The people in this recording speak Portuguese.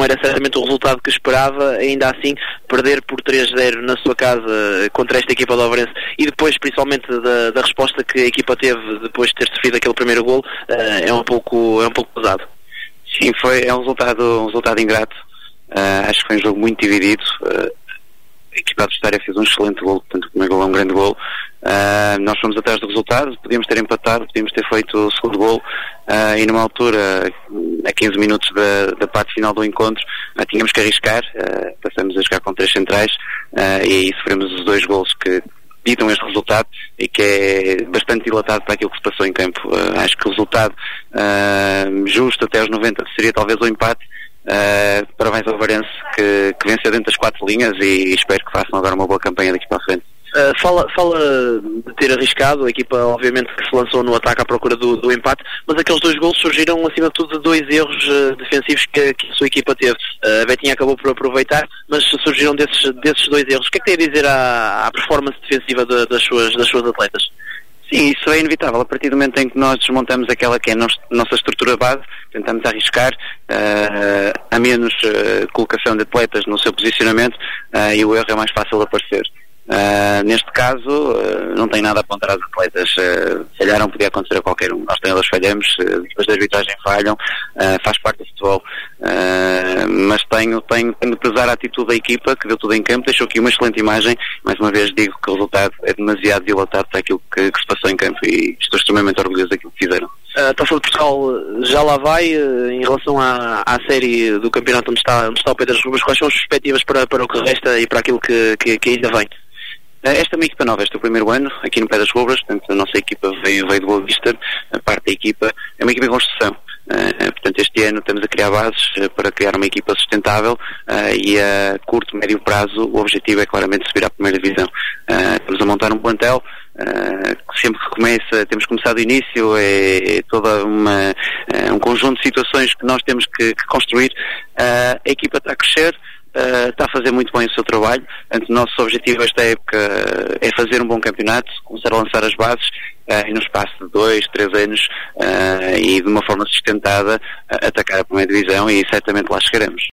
era certamente o resultado que esperava, ainda assim perder por 3-0 na sua casa contra esta equipa do Ovarense, e depois principalmente da resposta que a equipa teve depois de ter sofrido aquele primeiro golo, é um pouco pesado. Sim, é um resultado ingrato. Acho que foi um jogo muito dividido. A equipa adversária fez um excelente gol, portanto o primeiro gol é um grande gol. Nós fomos atrás do resultado, podíamos ter empatado, podíamos ter feito o segundo gol, e numa altura, a 15 minutos da parte final do encontro, tínhamos que arriscar. Passamos a jogar com 3 centrais, e aí sofremos os 2 golos que ditam este resultado e que é bastante dilatado para aquilo que se passou em campo. Acho que o resultado justo até aos 90 seria talvez o empate. Parabéns ao Ovarense que venceu dentro das 4 linhas, e espero que façam agora uma boa campanha daqui para a frente. Fala de ter arriscado, a equipa obviamente que se lançou no ataque à procura do empate, mas aqueles 2 golos surgiram acima de tudo de 2 erros defensivos que a sua equipa teve. A Betinha acabou por aproveitar, mas surgiram desses 2 erros. O que é que tem a dizer à performance defensiva das suas atletas? Sim, isso é inevitável. A partir do momento em que nós desmontamos aquela que é a nossa estrutura base, tentamos arriscar, a menos colocação de atletas no seu posicionamento, e o erro é mais fácil de aparecer. Neste caso, não tem nada a apontar às atletas. Falharam, podia acontecer a qualquer um. Nós treinadores falhamos, depois da arbitragem falham, faz parte do futebol. Mas tenho de prezar a atitude da equipa, que deu tudo em campo, deixou aqui uma excelente imagem. Mais uma vez digo que o resultado é demasiado dilatado para aquilo que se passou em campo, e estou extremamente orgulhoso daquilo que fizeram. A Taça de Portugal já lá vai. Em relação à série do campeonato onde está o Pedro das Rubas, quais são as perspectivas para o que resta e para aquilo que ainda vem? Esta é uma equipa nova, este é o primeiro ano aqui no Pé das Rubras, portanto a nossa equipa veio do Boa Vista. A parte da equipa é uma equipa em construção. Portanto, este ano estamos a criar bases para criar uma equipa sustentável, e a curto, médio prazo o objetivo é claramente subir à primeira divisão. Estamos a montar um plantel, sempre que começa, temos começado do início, é toda um conjunto de situações que nós temos que construir. A equipa está a crescer, está a fazer muito bem o seu trabalho. Portanto, o nosso objetivo esta época é fazer um bom campeonato, começar a lançar as bases, e no espaço de 2, 3 anos, e de uma forma sustentada, atacar a primeira divisão, e certamente lá chegaremos.